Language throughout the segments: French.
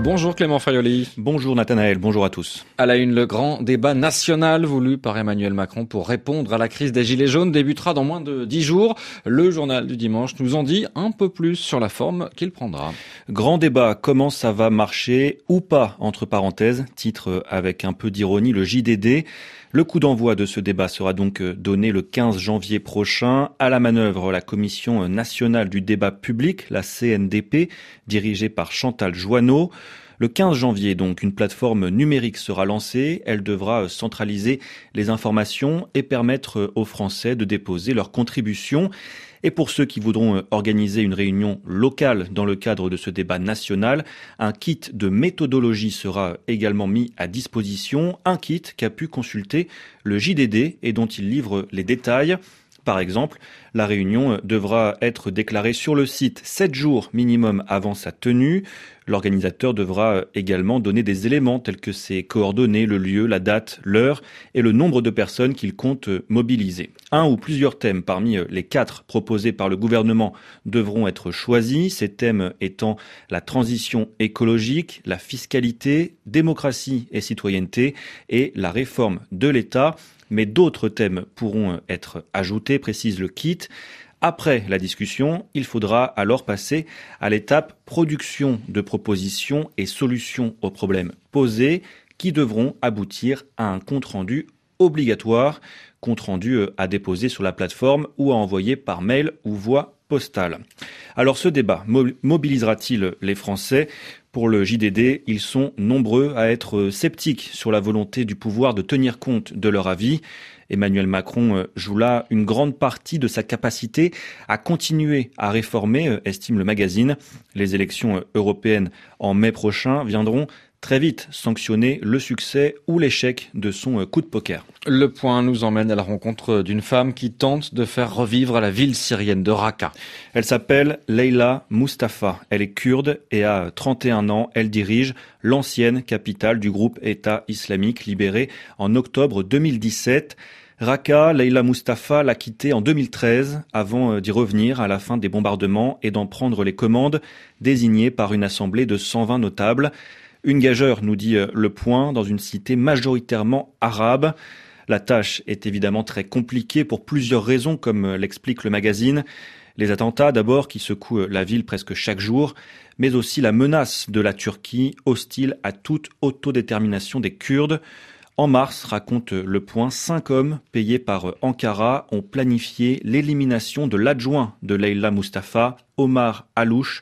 Bonjour Clément Fayoli. Bonjour Nathanaël, bonjour à tous. À la une, le grand débat national voulu par Emmanuel Macron pour répondre à la crise des Gilets jaunes débutera dans moins de 10 jours. Le journal du dimanche nous en dit un peu plus sur la forme qu'il prendra. Grand débat, comment ça va marcher ou pas, entre parenthèses, titre avec un peu d'ironie le JDD. Le coup d'envoi de ce débat sera donc donné le 15 janvier prochain. À la manœuvre, la Commission nationale du débat public, la CNDP, dirigée par Chantal Joanneau. Le 15 janvier, donc, une plateforme numérique sera lancée. Elle devra centraliser les informations et permettre aux Français de déposer leurs contributions. Et pour ceux qui voudront organiser une réunion locale dans le cadre de ce débat national, un kit de méthodologie sera également mis à disposition. Un kit qu'a pu consulter le JDD et dont il livre les détails. Par exemple, la réunion devra être déclarée sur le site 7 jours minimum avant sa tenue. L'organisateur devra également donner des éléments tels que ses coordonnées, le lieu, la date, l'heure et le nombre de personnes qu'il compte mobiliser. Un ou plusieurs thèmes parmi les 4 proposés par le gouvernement devront être choisis, ces thèmes étant la transition écologique, la fiscalité, démocratie et citoyenneté et la réforme de l'État. Mais d'autres thèmes pourront être ajoutés, précise le kit. Après la discussion, il faudra alors passer à l'étape production de propositions et solutions aux problèmes posés qui devront aboutir à un compte-rendu obligatoire, compte-rendu à déposer sur la plateforme ou à envoyer par mail ou voie postale. Alors ce débat mobilisera-t-il les Français ? Pour le JDD, ils sont nombreux à être sceptiques sur la volonté du pouvoir de tenir compte de leur avis. Emmanuel Macron joue là une grande partie de sa capacité à continuer à réformer, estime le magazine. Les élections européennes en mai prochain viendront très vite sanctionner le succès ou l'échec de son coup de poker. Le point nous emmène à la rencontre d'une femme qui tente de faire revivre la ville syrienne de Raqqa. Elle s'appelle Leila Mustafa. Elle est kurde et a 31 ans. Elle dirige l'ancienne capitale du groupe État islamique libéré en octobre 2017. Raqqa, Leila Mustafa l'a quitté en 2013 avant d'y revenir à la fin des bombardements et d'en prendre les commandes, désignée par une assemblée de 120 notables. Une gageure, nous dit Le Point, dans une cité majoritairement arabe. La tâche est évidemment très compliquée pour plusieurs raisons, comme l'explique le magazine. Les attentats d'abord qui secouent la ville presque chaque jour, mais aussi la menace de la Turquie, hostile à toute autodétermination des Kurdes. En mars, raconte Le Point, 5 hommes payés par Ankara ont planifié l'élimination de l'adjoint de Leila Mustafa, Omar Alouche,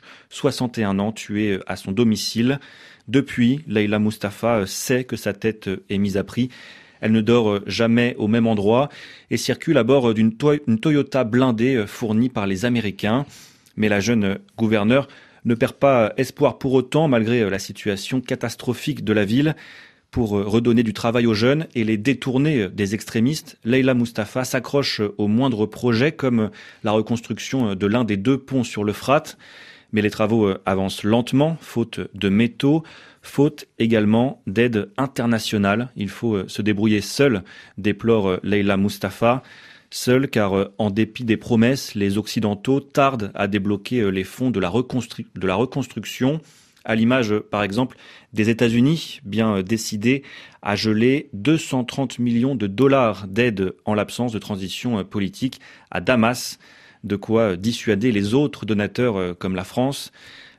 61 ans, tué à son domicile. Depuis, Leila Mustafa sait que sa tête est mise à prix. Elle ne dort jamais au même endroit et circule à bord d'une Toyota blindée fournie par les Américains. Mais la jeune gouverneure ne perd pas espoir pour autant, malgré la situation catastrophique de la ville. Pour redonner du travail aux jeunes et les détourner des extrémistes, Leila Mustafa s'accroche aux moindres projets comme la reconstruction de l'un des 2 ponts sur l'Euphrate. Mais les travaux avancent lentement, faute de métaux, faute également d'aide internationale. Il faut se débrouiller seul, déplore Leila Mustafa. Seul car, en dépit des promesses, les Occidentaux tardent à débloquer les fonds de la reconstruction, à l'image, par exemple, des États-Unis, bien décidés à geler 230 millions de dollars d'aide en l'absence de transition politique à Damas. De quoi dissuader les autres donateurs comme la France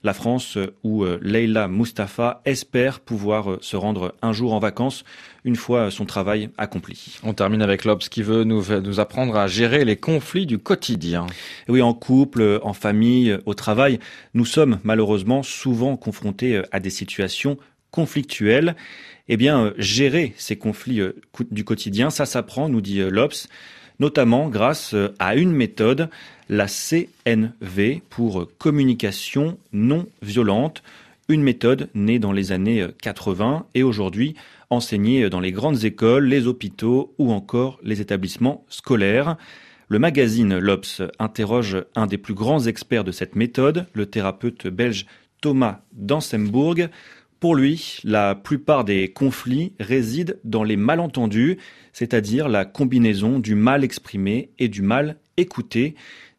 où Leila Mustafa espère pouvoir se rendre un jour en vacances une fois son travail accompli. On termine avec l'Obs qui veut nous apprendre à gérer les conflits du quotidien. Et oui, en couple, en famille, au travail, nous sommes malheureusement souvent confrontés à des situations conflictuelles. Eh bien, gérer ces conflits du quotidien, ça s'apprend, nous dit l'Obs, notamment grâce à une méthode, la CNV pour communication non violente, une méthode née dans les années 80 et aujourd'hui enseignée dans les grandes écoles, les hôpitaux ou encore les établissements scolaires. Le magazine l'Obs interroge un des plus grands experts de cette méthode, le thérapeute belge Thomas Dansembourg. Pour lui, la plupart des conflits résident dans les malentendus, c'est-à-dire la combinaison du mal exprimé et du mal écouté.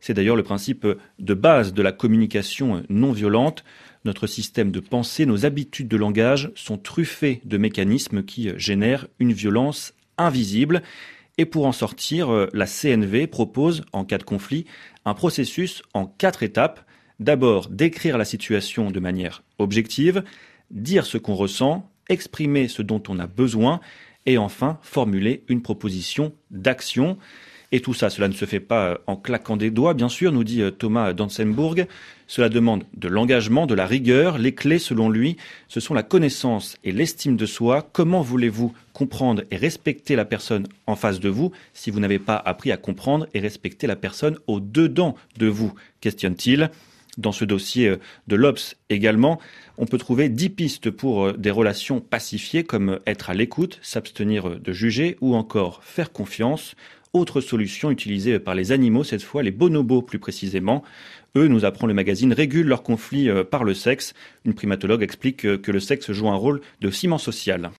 C'est d'ailleurs le principe de base de la communication non violente. Notre système de pensée, nos habitudes de langage sont truffés de mécanismes qui génèrent une violence invisible. Et pour en sortir, la CNV propose, en cas de conflit, un processus en 4 étapes. D'abord, décrire la situation de manière objective, dire ce qu'on ressent, exprimer ce dont on a besoin et enfin formuler une proposition d'action. Et tout ça, cela ne se fait pas en claquant des doigts, bien sûr, nous dit Thomas Dansenburg. Cela demande de l'engagement, de la rigueur. Les clés, selon lui, ce sont la connaissance et l'estime de soi. Comment voulez-vous comprendre et respecter la personne en face de vous si vous n'avez pas appris à comprendre et respecter la personne au-dedans de vous, questionne-t-il. Dans ce dossier de l'Obs également, on peut trouver 10 pistes pour des relations pacifiées comme être à l'écoute, s'abstenir de juger ou encore faire confiance. Autre solution utilisée par les animaux, cette fois les bonobos plus précisément. Eux, nous apprend le magazine, régulent leurs conflits par le sexe. Une primatologue explique que le sexe joue un rôle de ciment social.